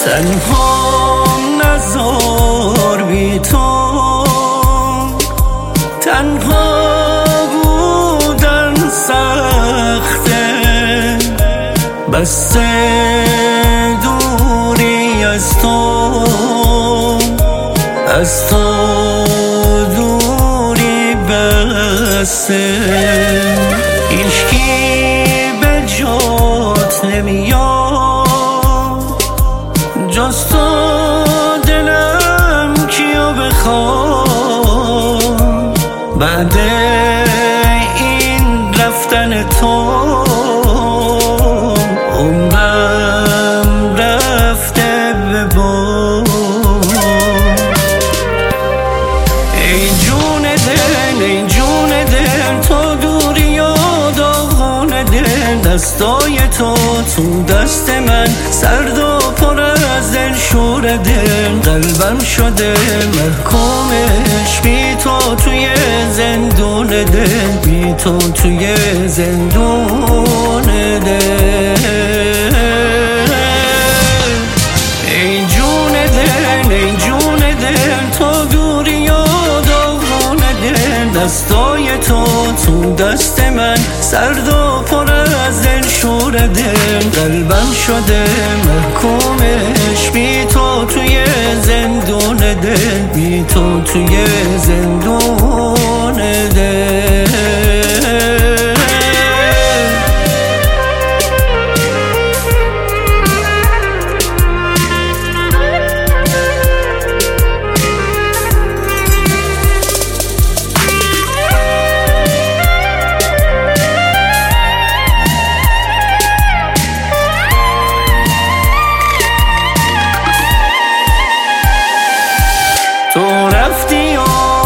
تنها نذار بی تو، تنها بودن سخته، بسته دوری از تو دوری بسته. هیچکی به جات نمیاد جز تو، دلم کیو بخواد بعد این رفتن تو. عمرم رفته به باد. ای جون دل، ای جون دل، تو دوری و داغون دل، دستای تو دست من سرد و پر از دل شور دل. قلبم شده محکومش بی تو توی زندون دل، بی تو توی زندون دل. ای جون دل، ای جون دل، تو دوری و داغون دل، دستای تو دست من سرد و پر از دل شور دل. قلبم شده محکومش بی تو توی زندون دل، بی تو توی زندون دل. تو رفتی و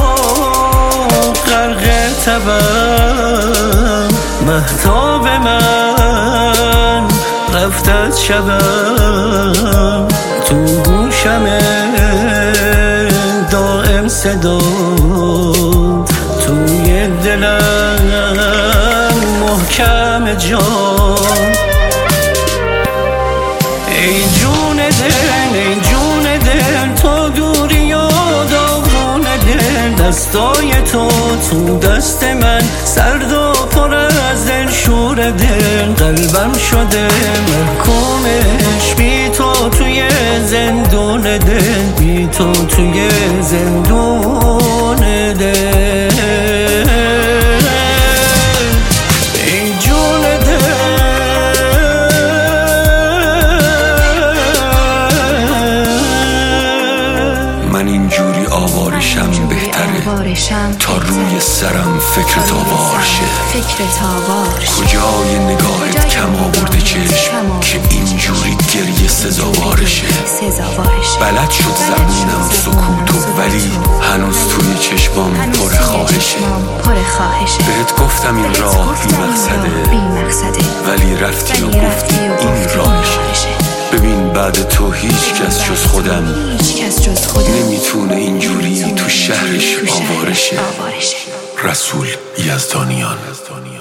غرق تبم، مهتاب من رفت از شبم، تو گوشم دائم صدا، توی دلم محکم جان. ای جون دل، ای جون دل، تو دوری و داغون دل، دستای تو دست من سرد و پر از دل شور دل. قلبم شده محکومش بی تو توی زندون دل، بی تو توی زندون دل. ای جون من اینجوری آوارشم بهتره تا روی سرم فکرت آوار شه. کجای نگاهت کم آورده چشم که اینجوری گریه سزاوارشه. بلد شد زبونم سکوتو ولی هنوز توی چشمام پر خواهشه. بهت گفتم این راه بی مقصده ولی رفتی و گفتی این راهشه. ببین بعد تو هیچ کس جز خودم نمیتونه اینجوری تو شهرش آوارشه. رسول یزدانیان.